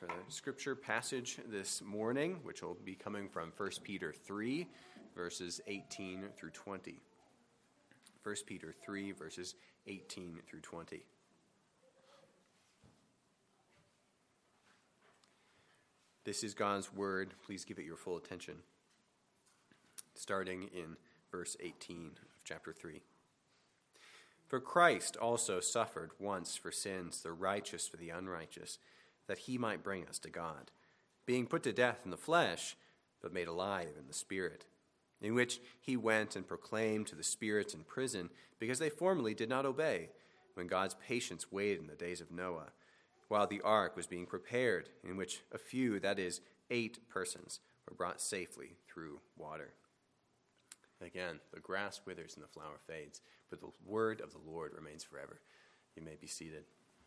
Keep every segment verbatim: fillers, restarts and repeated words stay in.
for the scripture passage this morning, which will be coming from First Peter three, verses eighteen through twenty. First Peter three, verses eighteen through twenty. This is God's word. Please give it your full attention. Starting in verse eighteen of chapter three. For Christ also suffered once for sins, the righteous for the unrighteous, that he might bring us to God, being put to death in the flesh, but made alive in the Spirit, in which he went and proclaimed to the spirits in prison, because they formerly did not obey, when God's patience waited in the days of Noah, while the ark was being prepared, in which a few, that is, eight persons, were brought safely through water. Again, the grass withers and the flower fades, but the word of the Lord remains forever. You may be seated.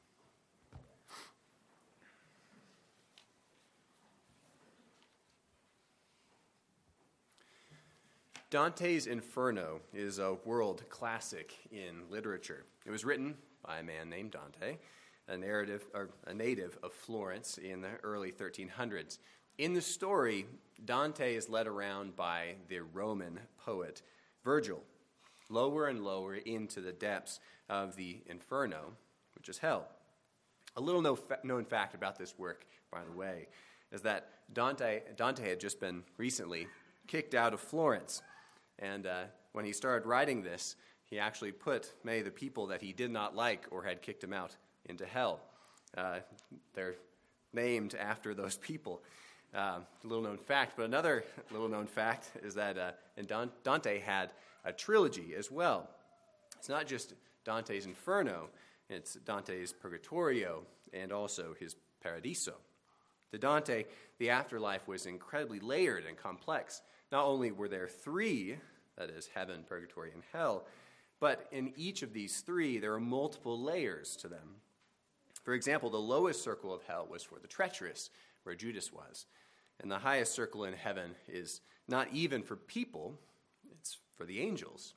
Dante's Inferno is a world classic in literature. It was written by a man named Dante, a narrative or a native of Florence in the early thirteen hundreds. In the story, Dante is led around by the Roman poet Virgil, lower and lower into the depths of the Inferno, which is hell. A little known fact about this work, by the way, is that Dante, Dante had just been recently kicked out of Florence. And uh, when he started writing this, he actually put many of the people that he did not like or had kicked him out into hell. Uh, they're named after those people. Uh, a little-known fact, but another little-known fact is that uh, and Dante had a trilogy as well. It's not just Dante's Inferno, it's Dante's Purgatorio and also his Paradiso. To Dante, the afterlife was incredibly layered and complex. Not only were there three, that is, heaven, purgatory, and hell, but in each of these three, there are multiple layers to them. For example, the lowest circle of hell was for the treacherous, where Judas was. And the highest circle in heaven is not even for people, it's for the angels.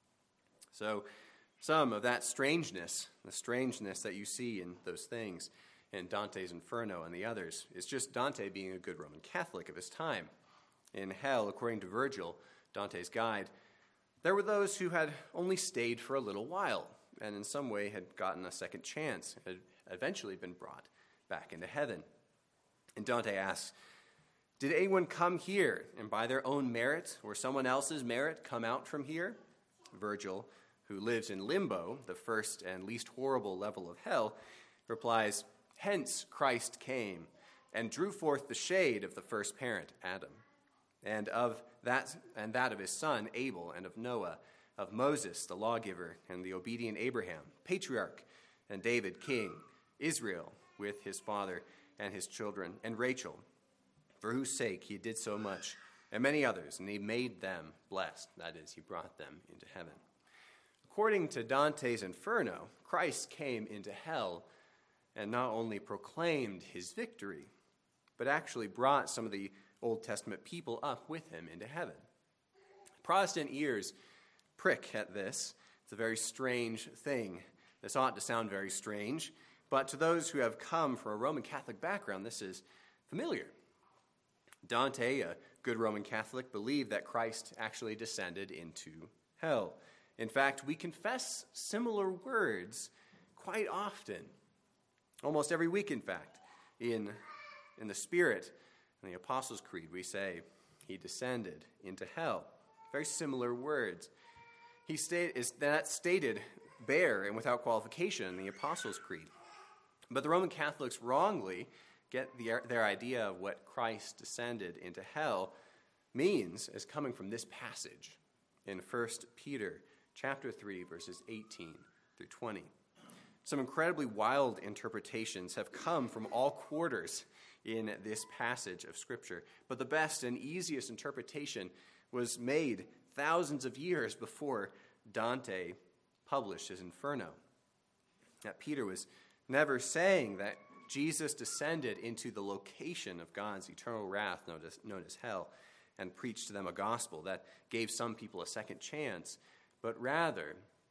So some of that strangeness, the strangeness that you see in those things in Dante's Inferno and the others, is just Dante being a good Roman Catholic of his time. In hell, according to Virgil, Dante's guide, there were those who had only stayed for a little while and in some way had gotten a second chance, had eventually been brought back into heaven. And Dante asks, did anyone come here and by their own merit or someone else's merit come out from here? Virgil, who lives in limbo, the first and least horrible level of hell, replies, hence Christ came and drew forth the shade of the first parent, Adam, and of that and that of his son, Abel, and of Noah, of Moses, the lawgiver, and the obedient Abraham, patriarch, and David, king, Israel, with his father and his children, and Rachel, for whose sake he did so much, and many others, and he made them blessed. That is, he brought them into heaven. According to Dante's Inferno, Christ came into hell and not only proclaimed his victory, but actually brought some of the Old Testament people up with him into heaven. Protestant ears prick at this. It's a very strange thing. This ought to sound very strange, but to those who have come from a Roman Catholic background, this is familiar. Dante, a good Roman Catholic, believed that Christ actually descended into hell. In fact, we confess similar words quite often, almost every week, in fact. In, in the Spirit, in the Apostles' Creed, we say, he descended into hell. Very similar words. He state, is that stated bare and without qualification in the Apostles' Creed. But the Roman Catholics wrongly get the, their idea of what Christ descended into hell means as coming from this passage in First Peter chapter three, verses eighteen through twenty. Some incredibly wild interpretations have come from all quarters in this passage of Scripture, but the best and easiest interpretation was made thousands of years before Dante published his Inferno. That Peter was never saying that Jesus descended into the location of God's eternal wrath, known as, known as hell, and preached to them a gospel that gave some people a second chance, but rather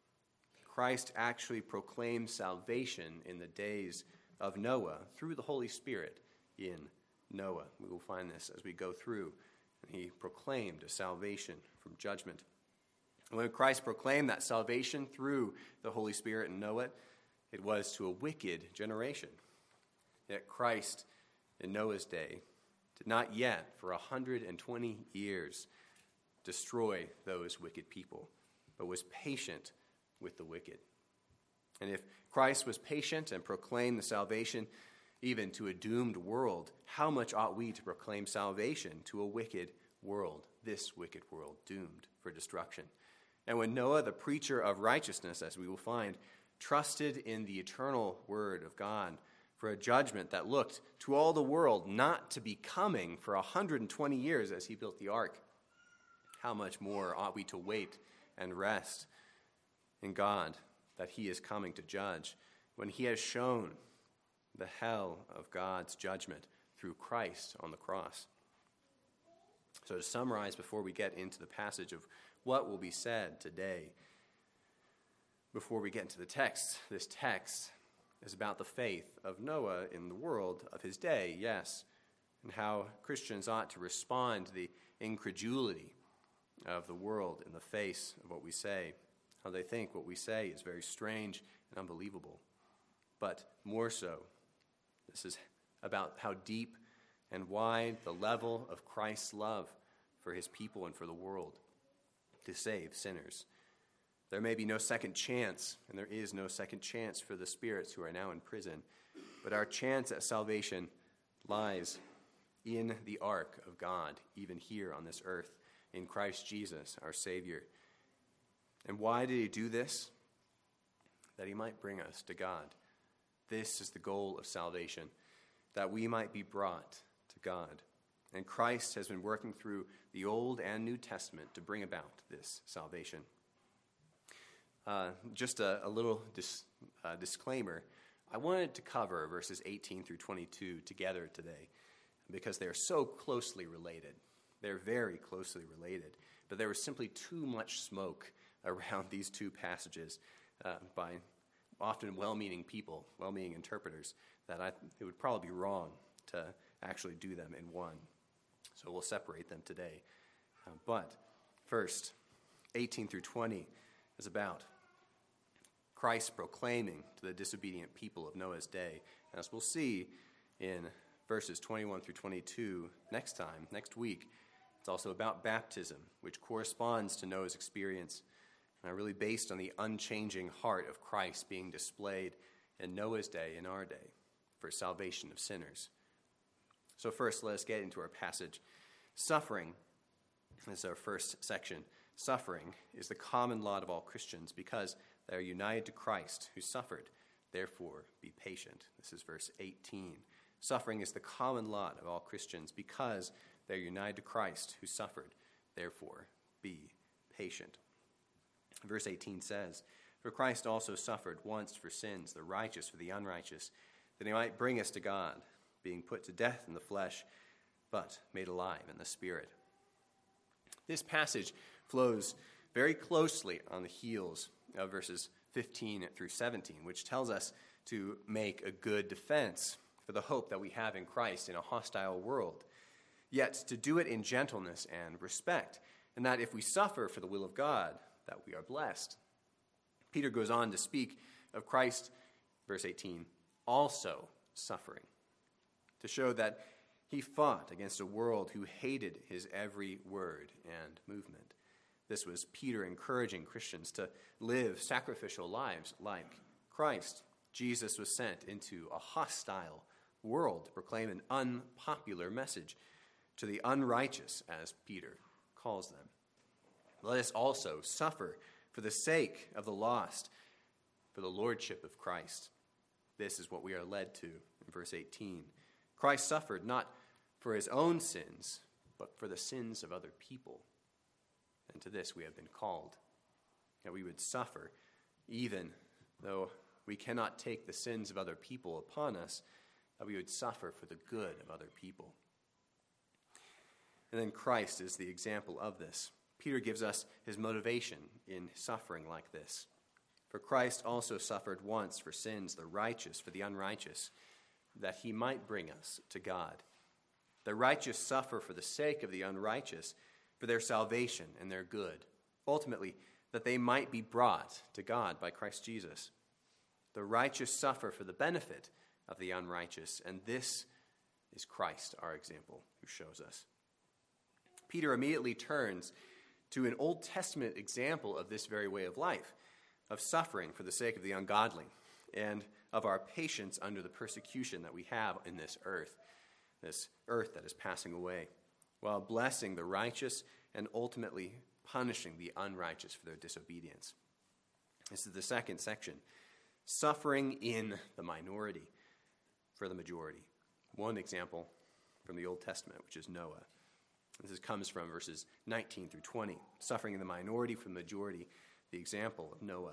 Christ actually proclaimed salvation in the days of Noah through the Holy Spirit in Noah. We will find this as we go through. And he proclaimed a salvation from judgment. And when Christ proclaimed that salvation through the Holy Spirit in Noah, it was to a wicked generation. Yet Christ in Noah's day did not yet, for one hundred twenty years, destroy those wicked people, but was patient with the wicked. And if Christ was patient and proclaimed the salvation even to a doomed world, how much ought we to proclaim salvation to a wicked world, this wicked world, doomed for destruction? And when Noah, the preacher of righteousness, as we will find, trusted in the eternal word of God for a judgment that looked to all the world not to be coming for one hundred twenty years as he built the ark, how much more ought we to wait and rest in God that he is coming to judge when he has shown the hell of God's judgment through Christ on the cross. So to summarize before we get into the passage of what will be said today, before we get into the text, this text is about the faith of Noah in the world of his day, yes, and how Christians ought to respond to the incredulity of the world in the face of what we say, how they think what we say is very strange and unbelievable. But more so, this is about how deep and wide the level of Christ's love for his people and for the world to save sinners. There may be no second chance, and there is no second chance for the spirits who are now in prison, but our chance at salvation lies in the ark of God, even here on this earth, in Christ Jesus, our Savior. And why did he do this? That he might bring us to God. This is the goal of salvation, that we might be brought to God. And Christ has been working through the Old and New Testament to bring about this salvation. Uh, just a, a little dis, uh, disclaimer. I wanted to cover verses eighteen through twenty-two together today because they're so closely related. They're very closely related. But there was simply too much smoke around these two passages uh, by often well-meaning people, well-meaning interpreters, that I, it would probably be wrong to actually do them in one. So we'll separate them today. Uh, but first, eighteen through twenty is about Christ proclaiming to the disobedient people of Noah's day. And as we'll see in verses twenty-one through twenty-two next time, next week, it's also about baptism, which corresponds to Noah's experience, and are really based on the unchanging heart of Christ being displayed in Noah's day, in our day, for salvation of sinners. So first, let us get into our passage. Suffering is our first section. Suffering is the common lot of all Christians because they are united to Christ who suffered. Therefore, be patient. This is verse eighteen. Suffering is the common lot of all Christians because they are united to Christ who suffered. Therefore, be patient. Verse eighteen says, "For Christ also suffered once for sins, the righteous for the unrighteous, that he might bring us to God, being put to death in the flesh, but made alive in the Spirit." This passage flows very closely on the heels of verses fifteen through seventeen, which tells us to make a good defense for the hope that we have in Christ in a hostile world, yet to do it in gentleness and respect, and that if we suffer for the will of God, that we are blessed. Peter goes on to speak of Christ, verse eighteen, also suffering, to show that he fought against a world who hated his every word and movement. This was Peter encouraging Christians to live sacrificial lives like Christ. Jesus was sent into a hostile world to proclaim an unpopular message to the unrighteous, as Peter calls them. Let us also suffer for the sake of the lost, for the lordship of Christ. This is what we are led to in verse eighteen. Christ suffered not for his own sins, but for the sins of other people. And to this we have been called, that we would suffer, even though we cannot take the sins of other people upon us, that we would suffer for the good of other people. And then Christ is the example of this. Peter gives us his motivation in suffering like this. For Christ also suffered once for sins, the righteous for the unrighteous, that he might bring us to God. The righteous suffer for the sake of the unrighteous, for their salvation and their good, ultimately, that they might be brought to God by Christ Jesus. The righteous suffer for the benefit of the unrighteous, and this is Christ, our example, who shows us. Peter immediately turns to an Old Testament example of this very way of life, of suffering for the sake of the ungodly, and of our patience under the persecution that we have in this earth, this earth that is passing away, while blessing the righteous and ultimately punishing the unrighteous for their disobedience. This is the second section, suffering in the minority for the majority. One example from the Old Testament, which is Noah. This comes from verses nineteen through twenty, suffering in the minority for the majority, the example of Noah.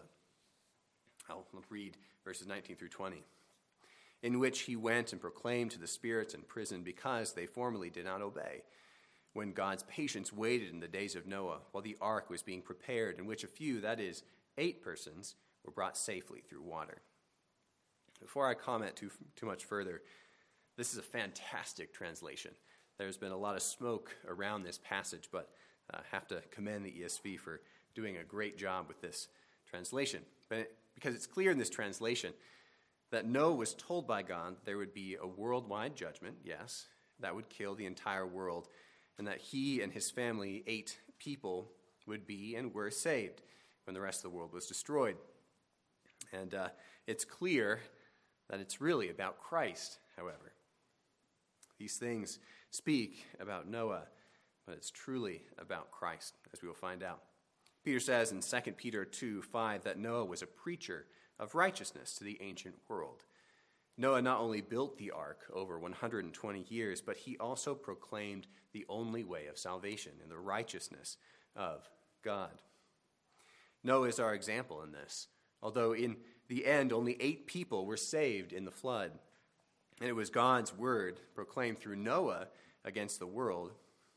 I'll read verses nineteen through twenty. In which he went and proclaimed to the spirits in prison because they formerly did not obey, when God's patience waited in the days of Noah while the ark was being prepared, in which a few, that is, eight persons, were brought safely through water. Before I comment too, too much further, this is a fantastic translation. There's been a lot of smoke around this passage, but I uh, have to commend the E S V for doing a great job with this translation. But it, because it's clear in this translation that Noah was told by God there would be a worldwide judgment, yes, that would kill the entire world, and that he and his family, eight people, would be and were saved when the rest of the world was destroyed. And uh, it's clear that it's really about Christ, however. These things speak about Noah, but it's truly about Christ, as we will find out. Peter says in Second Peter two five that Noah was a preacher of righteousness to the ancient world. Noah not only built the ark over one hundred twenty years, but he also proclaimed the only way of salvation and the righteousness of God. Noah is our example in this, although in the end only eight people were saved in the flood. And it was God's word proclaimed through Noah against the world.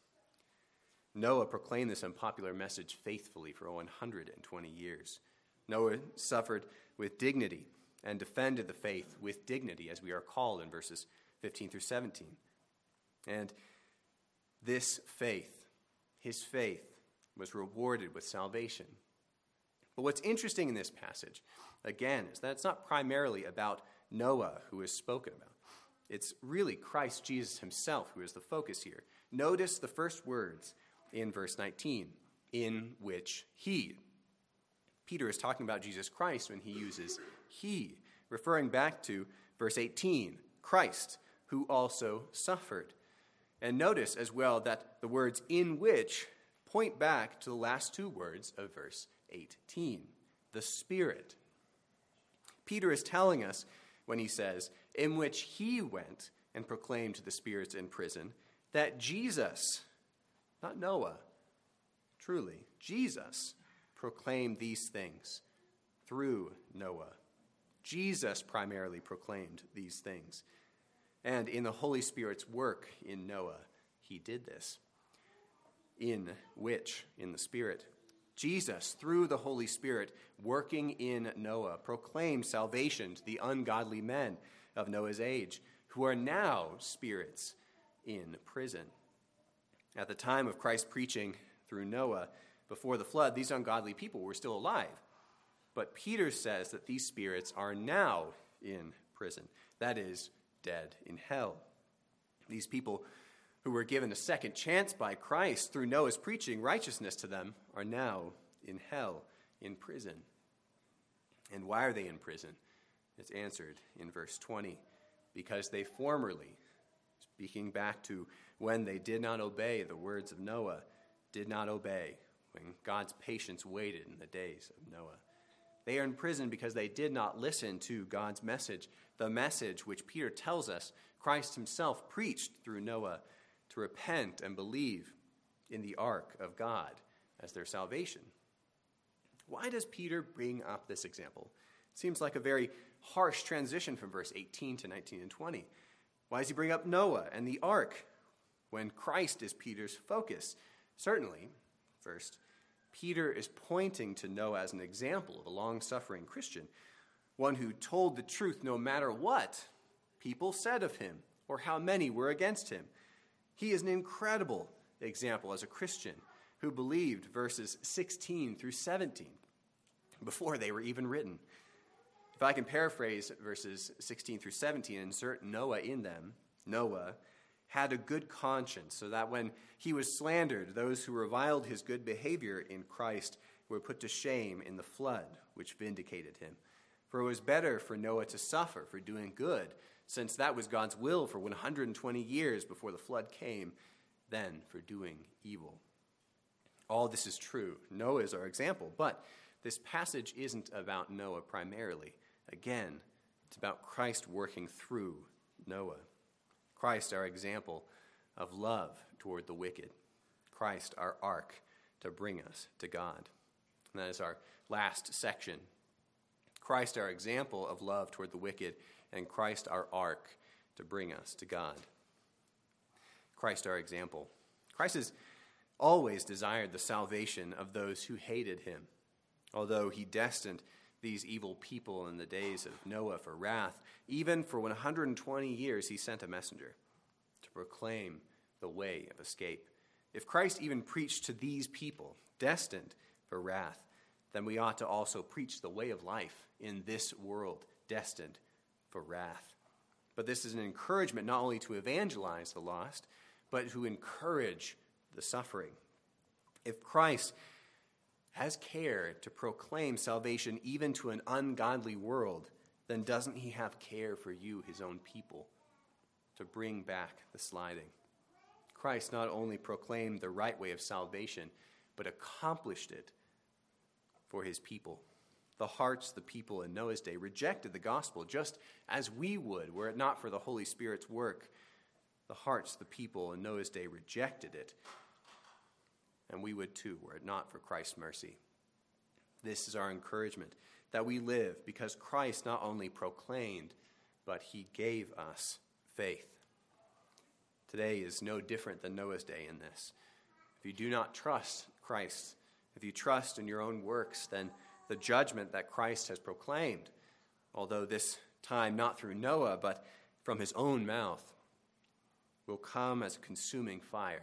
Noah proclaimed this unpopular message faithfully for one hundred twenty years. Noah suffered with dignity and defended the faith with dignity, as we are called in verses fifteen through seventeen. And this faith, his faith, was rewarded with salvation. But what's interesting in this passage, again, is that it's not primarily about Noah who is spoken about. It's really Christ Jesus himself who is the focus here. Notice the first words in verse nineteen, in which he. Peter is talking about Jesus Christ when he uses he, referring back to verse eighteen, Christ, who also suffered. And notice as well that the words in which point back to the last two words of verse eighteen, the Spirit. Peter is telling us when he says, in which he went and proclaimed to the spirits in prison, that Jesus, not Noah, truly, Jesus proclaimed these things through Noah. Jesus primarily proclaimed these things. And in the Holy Spirit's work in Noah, he did this. In which, in the Spirit, Jesus, through the Holy Spirit, working in Noah, proclaimed salvation to the ungodly men of Noah's age, who are now spirits in prison. At the time of Christ's preaching through Noah, before the flood, these ungodly people were still alive. But Peter says that these spirits are now in prison, that is, dead in hell. These people who were given a second chance by Christ through Noah's preaching righteousness to them are now in hell, in prison. And why are they in prison? It's answered in verse twenty. Because they formerly, speaking back to when they did not obey the words of Noah, did not obey when God's patience waited in the days of Noah. They are in prison because they did not listen to God's message, the message which Peter tells us Christ himself preached through Noah, to repent and believe in the ark of God as their salvation. Why does Peter bring up this example? It seems like a very harsh transition from verse eighteen to nineteen and twenty. Why does he bring up Noah and the ark when Christ is Peter's focus? Certainly, first, Peter is pointing to Noah as an example of a long-suffering Christian, one who told the truth no matter what people said of him, or how many were against him. He is an incredible example as a Christian who believed verses sixteen through seventeen before they were even written. If I can paraphrase verses sixteen through seventeen and insert Noah in them, Noah had a good conscience so that when he was slandered, those who reviled his good behavior in Christ were put to shame in the flood, which vindicated him. For it was better for Noah to suffer for doing good, since that was God's will for one hundred twenty years before the flood came, than for doing evil. All this is true. Noah is our example, but this passage isn't about Noah primarily. Again, it's about Christ working through Noah. Christ, our example of love toward the wicked. Christ, our ark to bring us to God. And that is our last section. Christ, our example of love toward the wicked, and Christ, our ark to bring us to God. Christ, our example. Christ has always desired the salvation of those who hated him. Although he destined these evil people in the days of Noah for wrath, even for one hundred twenty years he sent a messenger to proclaim the way of escape. If Christ even preached to these people destined for wrath, then we ought to also preach the way of life in this world destined for wrath. But this is an encouragement not only to evangelize the lost, but to encourage the suffering. If Christ has care to proclaim salvation even to an ungodly world, then doesn't he have care for you, his own people, to bring back the sliding? Christ not only proclaimed the right way of salvation, but accomplished it for his people. The hearts, the people in Noah's day rejected the gospel just as we would were it not for the Holy Spirit's work. The hearts, the people in Noah's day rejected it. And we would too, were it not for Christ's mercy. This is our encouragement, that we live because Christ not only proclaimed, but he gave us faith. Today is no different than Noah's day in this. If you do not trust Christ, if you trust in your own works, then the judgment that Christ has proclaimed, although this time not through Noah, but from his own mouth, will come as a consuming fire.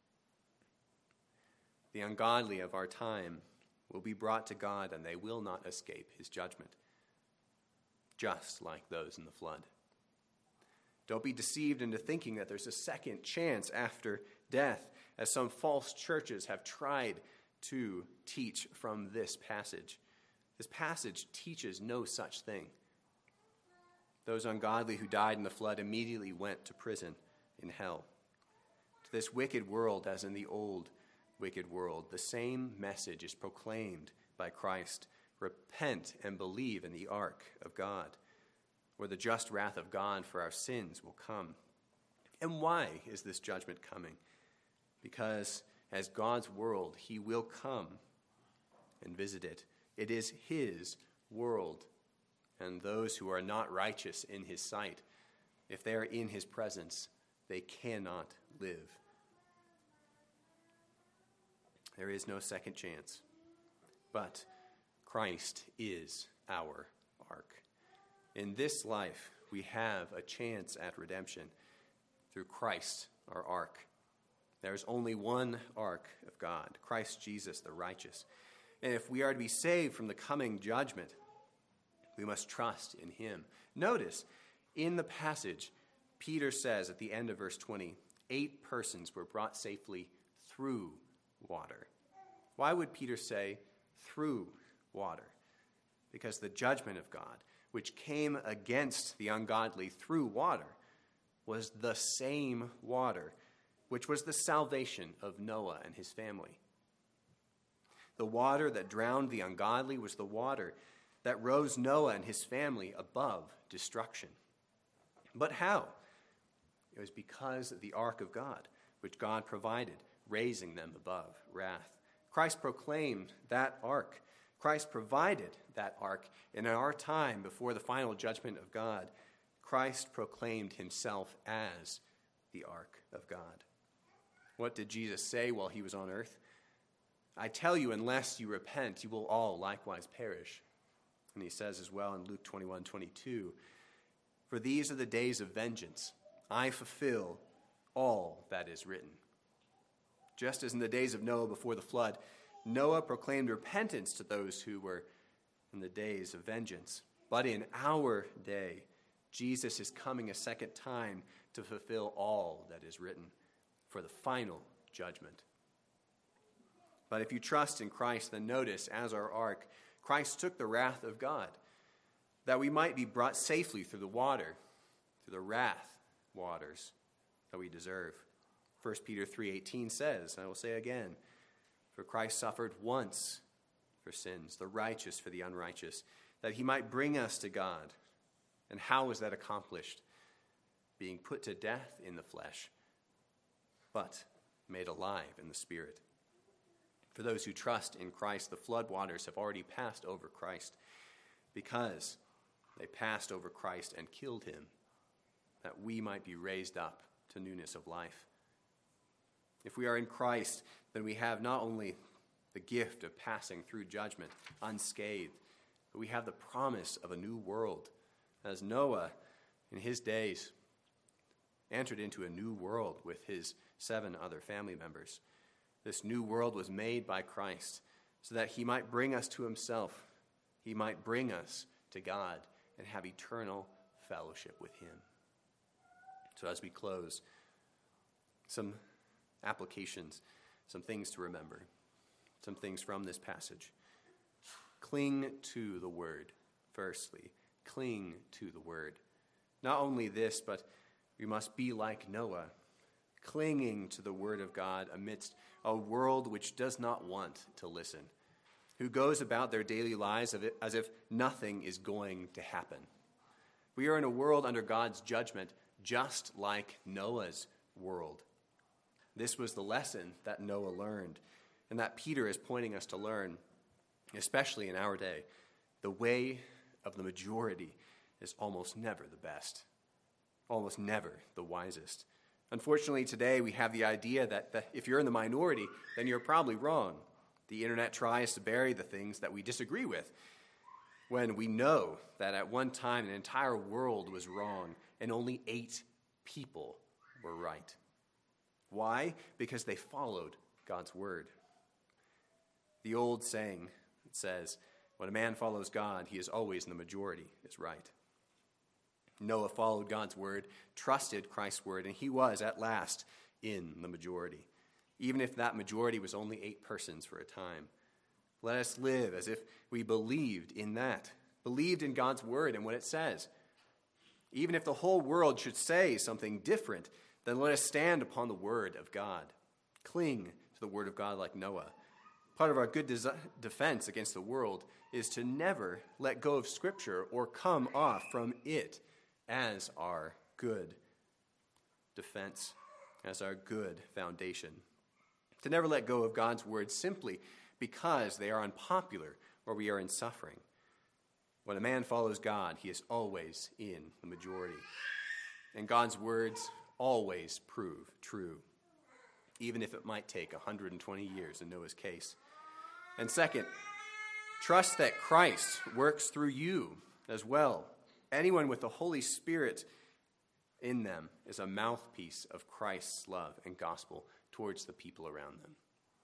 The ungodly of our time will be brought to God, and they will not escape his judgment, just like those in the flood. Don't be deceived into thinking that there's a second chance after death, as some false churches have tried to teach from this passage. This passage teaches no such thing. Those ungodly who died in the flood immediately went to prison in hell. To this wicked world, as in the old wicked world, the same message is proclaimed by Christ. Repent and believe in the ark of God, where the just wrath of God for our sins will come. And why is this judgment coming? Because as God's world, he will come and visit it. It is his world, and those who are not righteous in his sight, if they are in his presence, they cannot live. There is no second chance, but Christ is our ark. In this life, we have a chance at redemption through Christ, our ark. There is only one ark of God, Christ Jesus, the righteous. And if we are to be saved from the coming judgment, we must trust in him. Notice, in the passage, Peter says at the end of verse twenty, eight persons were brought safely through water. Why would Peter say through water? Because the judgment of God, which came against the ungodly through water, was the same water which was the salvation of Noah and his family. The water that drowned the ungodly was the water that rose Noah and his family above destruction. But how? It was because of the ark of God, which God provided, raising them above wrath. Christ proclaimed that ark. Christ provided that ark. And in our time, before the final judgment of God, Christ proclaimed himself as the ark of God. What did Jesus say while he was on earth? I tell you, unless you repent, you will all likewise perish. And he says as well in Luke twenty-one twenty-two, For these are the days of vengeance. I fulfill all that is written. Just as in the days of Noah before the flood, Noah proclaimed repentance to those who were in the days of vengeance. But in our day, Jesus is coming a second time to fulfill all that is written for the final judgment. But if you trust in Christ, then notice, as our ark, Christ took the wrath of God, that we might be brought safely through the water, through the wrath waters that we deserve. First Peter three eighteen says, and I will say again, for Christ suffered once for sins, the righteous for the unrighteous, that he might bring us to God. And how was that accomplished? Being put to death in the flesh, but made alive in the Spirit. For those who trust in Christ, the flood waters have already passed over Christ, because they passed over Christ and killed him, that we might be raised up to newness of life. If we are in Christ, then we have not only the gift of passing through judgment unscathed, but we have the promise of a new world, as Noah in his days entered into a new world with his seven other family members. This new world was made by Christ so that he might bring us to himself. He might bring us to God and have eternal fellowship with him. So as we close, some applications, some things to remember, some things from this passage. Cling to the word, firstly. Cling to the word. Not only this, but we must be like Noah, clinging to the word of God amidst a world which does not want to listen, who goes about their daily lives as if nothing is going to happen. We are in a world under God's judgment, just like Noah's world. This was the lesson that Noah learned, and that Peter is pointing us to learn, especially in our day. The way of the majority is almost never the best, almost never the wisest. Unfortunately, today we have the idea that, that if you're in the minority, then you're probably wrong. The internet tries to bury the things that we disagree with, when we know that at one time an entire world was wrong and only eight people were right. Why? Because they followed God's word. The old saying says, when a man follows God, he is always in the majority, is right. Noah followed God's word, trusted Christ's word, and he was at last in the majority, even if that majority was only eight persons for a time. Let us live as if we believed in that, believed in God's word and what it says. Even if the whole world should say something different, then let us stand upon the word of God. Cling to the word of God like Noah. Part of our good des- defense against the world is to never let go of Scripture or come off from it as our good defense, as our good foundation. To never let go of God's word simply because they are unpopular or we are in suffering. When a man follows God, he is always in the majority. And God's words always prove true, even if it might take one hundred twenty years in Noah's case. And second, trust that Christ works through you as well. Anyone with the Holy Spirit in them is a mouthpiece of Christ's love and gospel towards the people around them.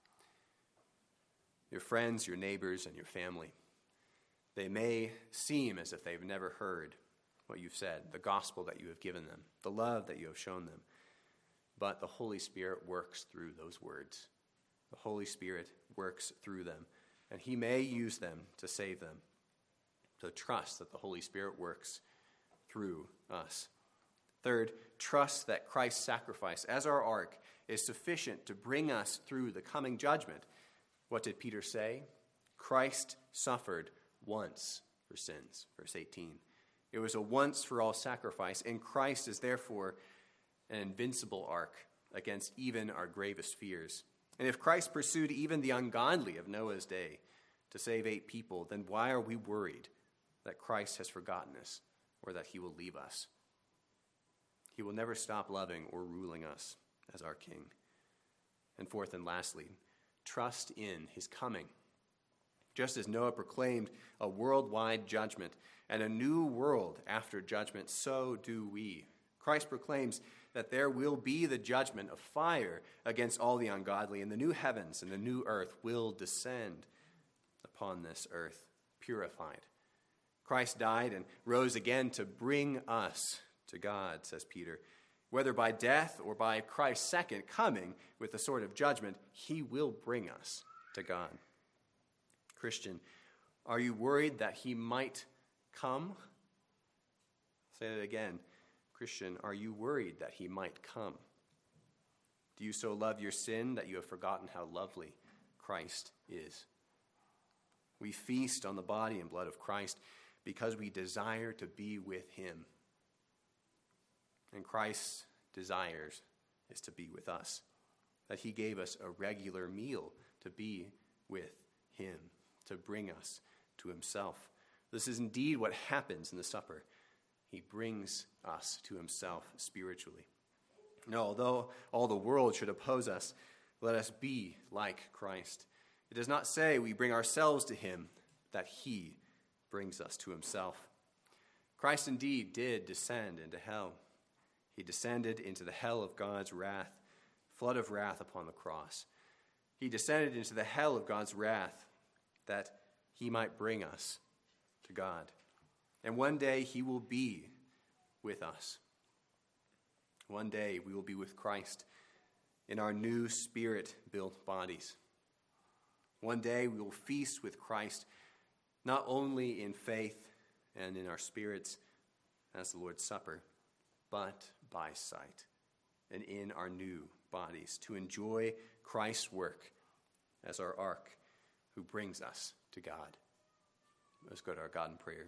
Your friends, your neighbors, and your family, they may seem as if they've never heard what you've said, the gospel that you have given them, the love that you have shown them. But the Holy Spirit works through those words. The Holy Spirit works through them, and he may use them to save them. So trust that the Holy Spirit works through us. Third, trust that Christ's sacrifice as our ark is sufficient to bring us through the coming judgment. What did Peter say? Christ suffered once for sins, verse eighteen. It was a once-for-all sacrifice, and Christ is therefore an invincible ark against even our gravest fears. And if Christ pursued even the ungodly of Noah's day to save eight people, then why are we worried that Christ has forgotten us or that he will leave us? He will never stop loving or ruling us as our King. And fourth and lastly, trust in his coming. Just as Noah proclaimed a worldwide judgment and a new world after judgment, so do we. Christ proclaims that there will be the judgment of fire against all the ungodly, and the new heavens and the new earth will descend upon this earth, purified. Christ died and rose again to bring us to God, says Peter. Whether by death or by Christ's second coming with the sword of judgment, he will bring us to God. Christian, are you worried that he might come? Say it again. Christian, are you worried that he might come? Do you so love your sin that you have forgotten how lovely Christ is? We feast on the body and blood of Christ because we desire to be with him. And Christ's desires is to be with us, that he gave us a regular meal to be with him, to bring us to himself. This is indeed what happens in the supper. He brings us to himself spiritually. No, although all the world should oppose us, let us be like Christ. It does not say we bring ourselves to him, that he brings us to himself. Christ indeed did descend into hell. He descended into the hell of God's wrath, flood of wrath upon the cross. He descended into the hell of God's wrath that he might bring us to God. And one day he will be with us. One day we will be with Christ in our new spirit-built bodies. One day we will feast with Christ, not only in faith and in our spirits as the Lord's Supper, but by sight and in our new bodies, to enjoy Christ's work as our ark who brings us to God. Let's go to our God in prayer.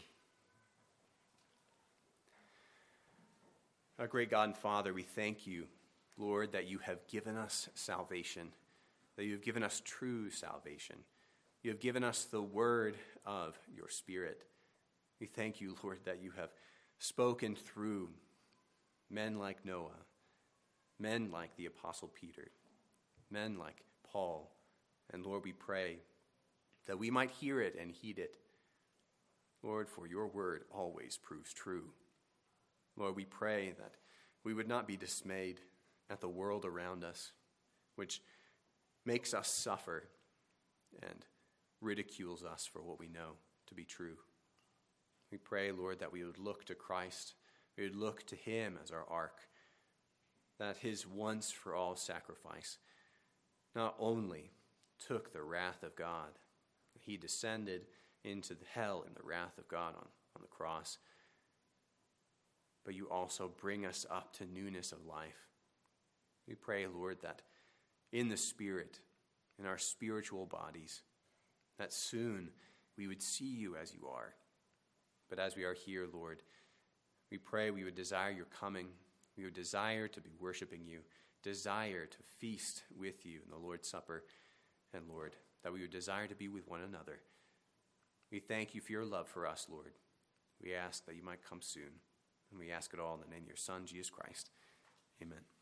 Our great God and Father, we thank you, Lord, that you have given us salvation, that you have given us true salvation. You have given us the word of your Spirit. We thank you, Lord, that you have spoken through men like Noah, men like the Apostle Peter, men like Paul. And Lord, we pray that we might hear it and heed it. Lord, for your word always proves true. Lord, we pray that we would not be dismayed at the world around us, which makes us suffer and ridicules us for what we know to be true. We pray, Lord, that we would look to Christ. We would look to him as our ark, that his once-for-all sacrifice not only took the wrath of God, he descended into the hell and the wrath of God on, on the cross, but you also bring us up to newness of life. We pray, Lord, that in the Spirit, in our spiritual bodies, that soon we would see you as you are. But as we are here, Lord, we pray we would desire your coming. We would desire to be worshiping you, desire to feast with you in the Lord's Supper, and Lord, that we would desire to be with one another. We thank you for your love for us, Lord. We ask that you might come soon. And we ask it all in the name of your Son, Jesus Christ. Amen.